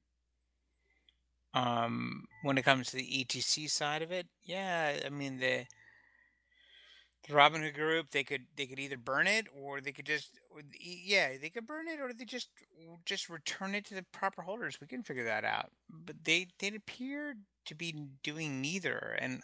B: when it comes to the ETC side of it, yeah, I mean the Robinhood group, they could either burn it or they could they could burn it or they just return it to the proper holders. We can figure that out. But they appear to be doing neither, and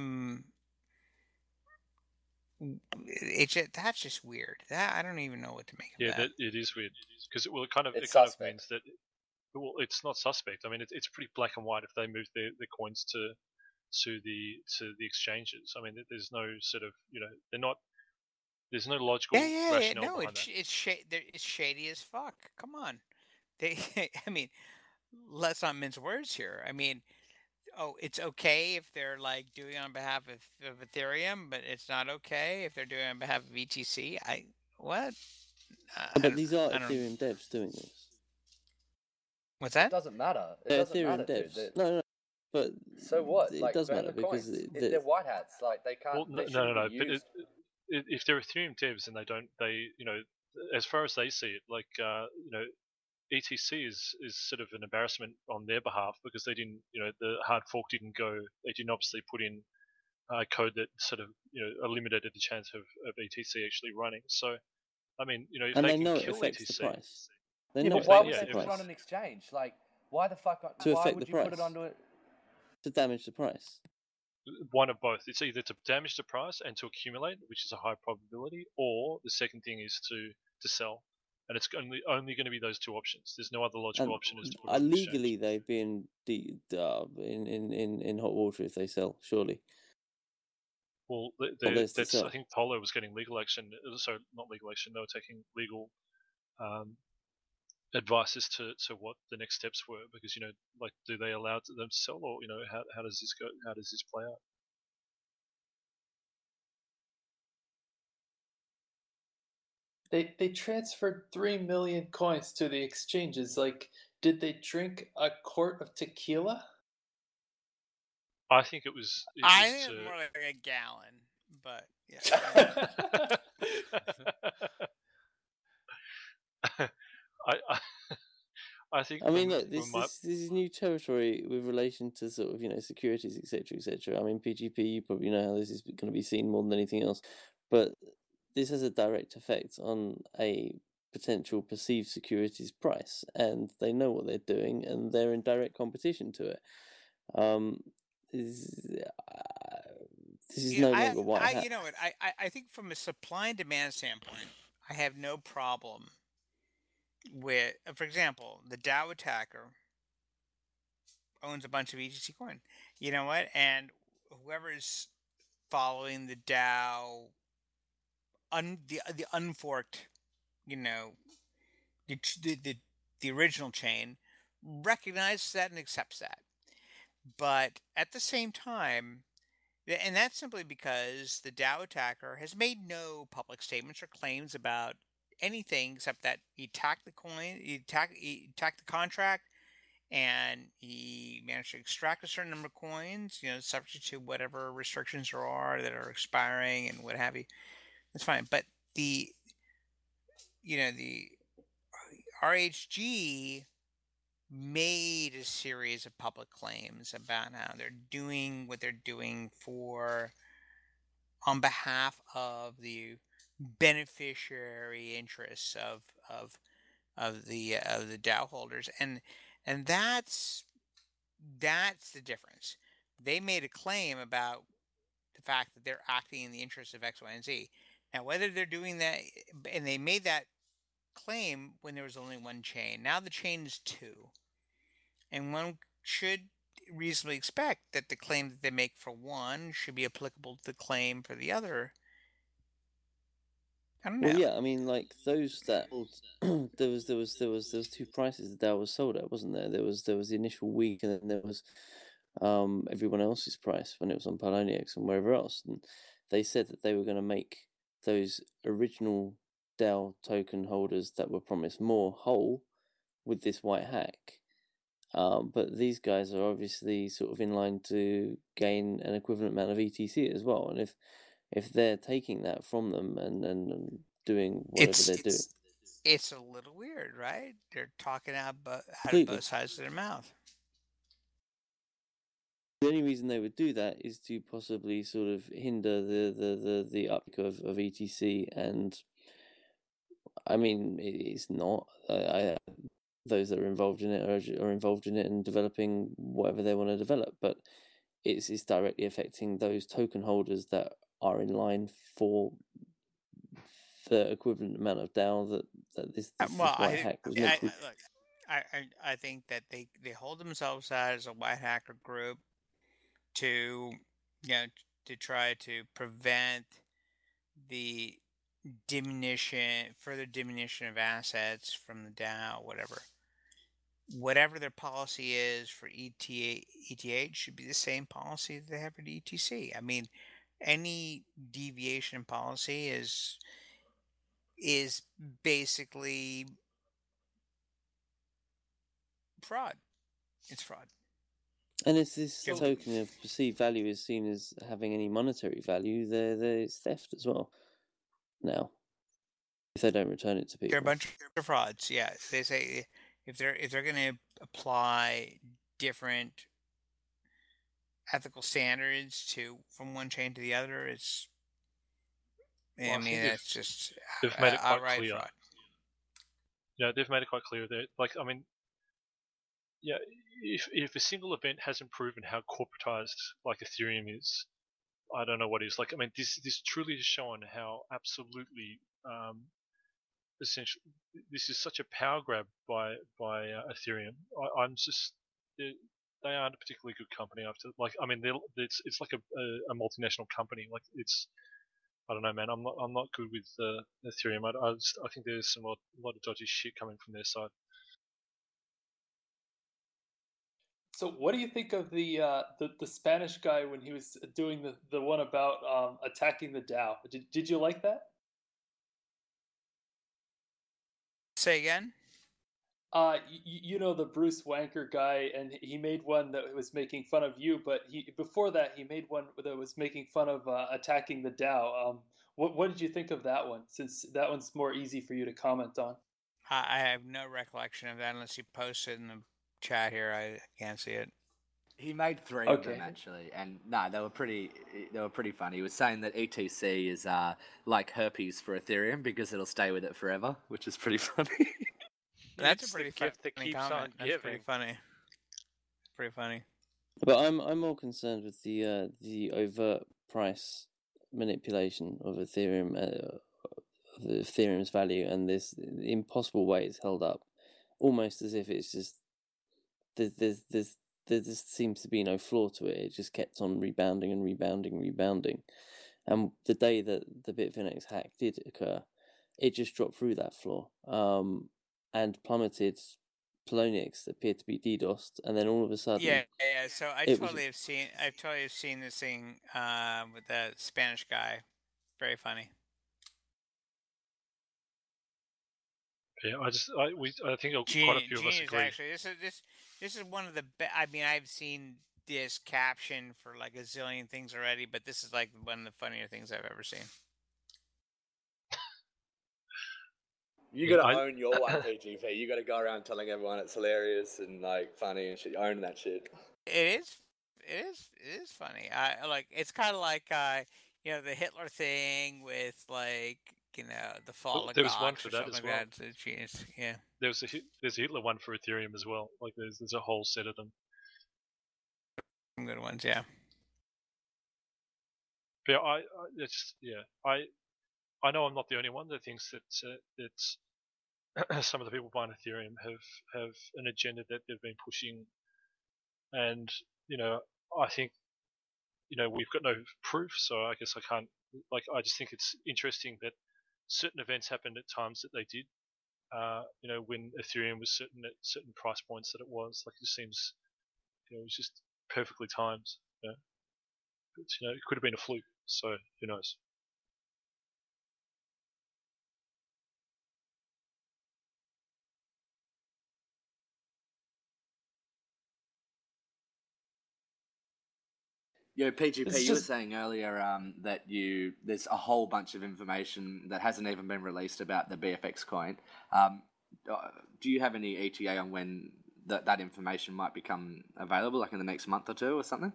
B: that's just weird. That I don't even know what to make of that.
R: Yeah, it is weird because it kind of means that it's not suspect. I mean, it's pretty black and white if they move their coins to the exchanges. I mean, there's no sort of they're not. There's no logical rationale behind that.
B: It's shady as fuck. Come on, I mean, let's not mince words here. I mean, it's okay if they're like doing it on behalf of Ethereum, but it's not okay if they're doing it on behalf of ETC. What?
S: But these are Ethereum devs doing this.
B: What's that?
L: It doesn't matter.
S: They're Ethereum devs. No. But
L: so what?
S: It does matter because
L: if they're white hats, like they can't.
R: Well, no. But if they're Ethereum devs and they as far as they see it, like ETC is sort of an embarrassment on their behalf because they didn't, the hard fork didn't go. They didn't obviously put in code that sort of eliminated the chance of ETC actually running. So, I mean, if
S: and
R: they
S: they
R: can
S: know
R: kill
S: it affects
R: ETC,
S: the price.
L: But why would they put it on an exchange? Like, why the fuck? Why would you put it onto it?
S: To damage the price.
R: One of both. It's either to damage the price and to accumulate, which is a high probability, or the second thing is to sell. And it's only going to be those two options. There's no other logical option. As to put it on
S: legally, they've been in hot water if they sell. Surely.
R: Well, that's. I think Polo was getting legal action. So not legal action. They were taking legal advice as to what the next steps were, because like, do they allow them to sell, or how does this go? How does this play out?
Q: They transferred 3 million coins to the exchanges. Like, did they drink a quart of tequila?
R: I think it was.
B: I think it's more like a gallon, but yeah.
R: I think.
S: I mean, look, this is new territory with relation to sort of securities, etc., etc. I mean, PGP, you probably know how this is going to be seen more than anything else, but this has a direct effect on a potential perceived securities price, and they know what they're doing, and they're in direct competition to it. This is no longer white hat.
B: You know what? I think from a supply and demand standpoint, I have no problem with, for example, the DAO attacker owns a bunch of ETC coin. You know what? And whoever's following the DAO, the unforked, the original chain, recognizes that and accepts that. But at the same time, and that's simply because the DAO attacker has made no public statements or claims about anything except that he attacked the coin, he attacked the contract, and he managed to extract a certain number of coins, subject to whatever restrictions there are that are expiring and what have you. That's fine. But the RHG made a series of public claims about how they're doing what they're doing on behalf of the beneficiary interests of the DAO holders, and that's the difference. They made a claim about the fact that they're acting in the interest of X, Y, and Z. Now, whether they're doing that, and they made that claim when there was only one chain. Now the chain is two, and one should reasonably expect that the claim that they make for one should be applicable to the claim for the other. I don't know.
S: Well, yeah, I mean, like those that there was two prices that was sold at, wasn't there? There was the initial week, and then there was everyone else's price when it was on Poloniex and wherever else. And they said that they were going to make those original DAO token holders that were promised more whole with this white hack. But these guys are obviously sort of in line to gain an equivalent amount of ETC as well. And if they're taking that from them and doing whatever they're doing,
B: it's a little weird, right? They're talking out of both sides of their mouth.
S: The only reason they would do that is to possibly sort of hinder the uptick of ETC, and I mean it's not. Those that are involved in it are involved in it and developing whatever they want to develop, but it's directly affecting those token holders that are in line for the equivalent amount of DAO that this white hack was meant to.
B: Look, I think that they hold themselves out as a white hacker group to try to prevent the further diminution of assets from the DAO, whatever their policy is for ETH should be the same policy that they have for the ETC. I mean, any deviation in policy is basically fraud. It's fraud.
S: And if this token of perceived value is seen as having any monetary value, there's theft as well. Now, if they don't return it to people,
B: they're a bunch of frauds. Yeah, they say if they're going to apply different ethical standards from one chain to the other, it's.
R: Well,
B: I mean, that's just
R: they've made it quite
B: outright
R: clear.
B: fraud.
R: Yeah, they've made it quite clear that, I mean, yeah, if a single event hasn't proven how corporatized Ethereum is, I don't know what is. I mean, this truly has shown how absolutely essential. This is such a power grab by Ethereum. I'm just they aren't a particularly good company after. I mean, it's like a multinational company. I don't know, man. I'm not good with Ethereum. I think there's a lot of dodgy shit coming from their side.
Q: So, what do you think of the Spanish guy when he was doing the one about attacking the DAO? Did you like that?
B: Say again?
Q: You know the Bruce Wanker guy, and he made one that was making fun of you. But before that, he made one that was making fun of attacking the DAO. What did you think of that one? Since that one's more easy for you to comment on.
B: I have no recollection of that unless you post it in the chat here. I can't see it.
L: He made three of them actually, and no, they were pretty funny. He was saying that ETC is like herpes for Ethereum because it'll stay with it forever, which is pretty funny.
B: That's
T: It's
B: a pretty
T: the gift that
B: funny
T: keeps
B: comment.
T: on
B: That's pretty
T: giving.
B: funny. Pretty funny.
S: But I'm more concerned with the overt price manipulation of Ethereum, of Ethereum's value, and this impossible way it's held up, almost as if it's just there just seems to be no floor to it. It just kept on rebounding and rebounding and rebounding. And the day that the Bitfinex hack did occur, it just dropped through that floor and plummeted. Poloniex appeared to be DDoSed, and then all of a sudden,
B: yeah. So I've totally have seen this thing with the Spanish guy. Very funny.
R: Yeah, I think quite a few of us
B: Genius,
R: agree.
B: actually, this is one of the best. I mean, I've seen this caption for like a zillion things already, but this is like one of the funnier things I've ever seen.
L: You gotta own your one, PGP. You gotta go around telling everyone it's hilarious and like funny and shit. You own that shit.
B: It is funny. I like. It's kind of like you know, the Hitler thing with like, you know, the fall of
R: There was
B: Gox
R: one for
B: or
R: that
B: something
R: as
B: like
R: well.
B: that. It's a genius. Yeah.
R: There's a Hitler one for Ethereum as well. Like there's a whole set of them.
B: Some good ones, yeah.
R: But I know I'm not the only one that thinks that it's some of the people buying Ethereum have an agenda that they've been pushing, and you know, I think, you know, we've got no proof, so I guess I can't. Like, I just think it's interesting that certain events happened at times that they did. You know, when Ethereum was at certain price points that it was. Like, it just seems, you know, it was just perfectly timed. You know, but, you know, it could have been a fluke. So who knows?
L: Yeah, PGP, you were saying earlier that there's a whole bunch of information that hasn't even been released about the BFX coin. Do you have any ETA on when that information might become available, like in the next month or two or something?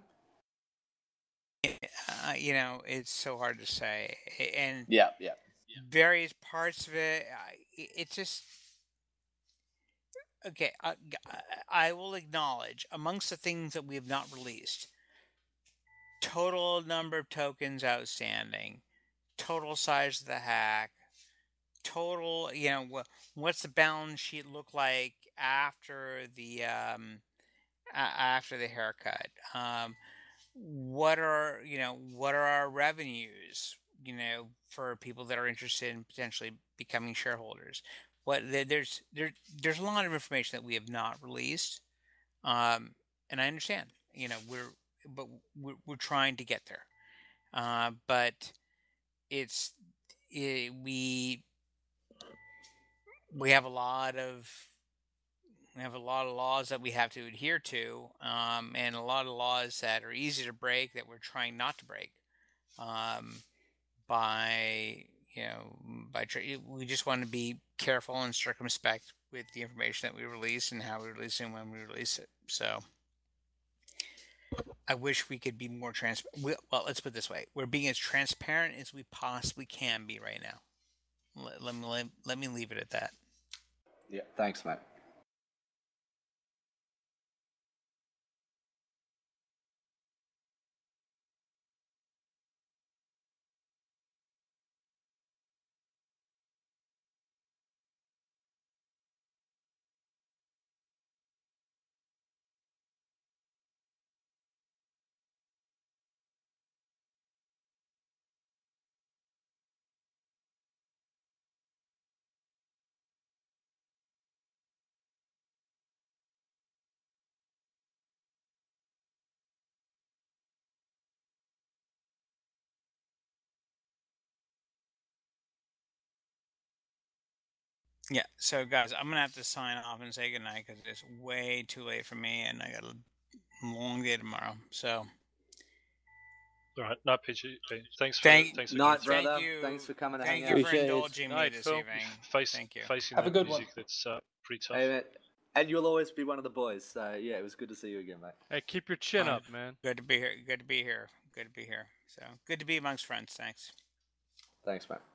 B: You know, it's so hard to say, and
L: yeah.
B: various parts of it, it's just okay. I will acknowledge amongst the things that we have not released. Total number of tokens outstanding, total size of the hack, total, you know, what's the balance sheet look like after the haircut? What are our revenues, you know, for people that are interested in potentially becoming shareholders? There's a lot of information that we have not released, and I understand, you know, we're trying to get there, but we have a lot of laws that we have to adhere to, and a lot of laws that are easy to break that we're trying not to break, we just want to be careful and circumspect with the information that we release and how we release it and when we release it. So I wish we could be more transparent. Well, let's put it this way: we're being as transparent as we possibly can be right now. Let me leave it at that.
L: Yeah, thanks, mate.
B: Yeah. So guys, I'm gonna have to sign off and say goodnight because it's way too late for me, and I got a long day tomorrow. So.
R: All right, night, PG. Thanks for
B: Thank
E: Night, brother.
B: Thank you.
E: Thanks for coming to
B: Thank
E: hang
B: you
E: out.
B: for indulging me
T: Night,
B: this
T: Phil.
B: evening. Thank you.
R: Facing
Q: Have a
R: that
Q: good
R: music
Q: one.
R: that's pretty tough.
E: Hey, mate. And you'll always be one of the boys. So yeah, it was good to see you again, mate.
T: Hey, keep your chin up, man.
B: Good to be here. Good to be here. Good to be here. So good to be amongst friends. Thanks.
E: Thanks, mate.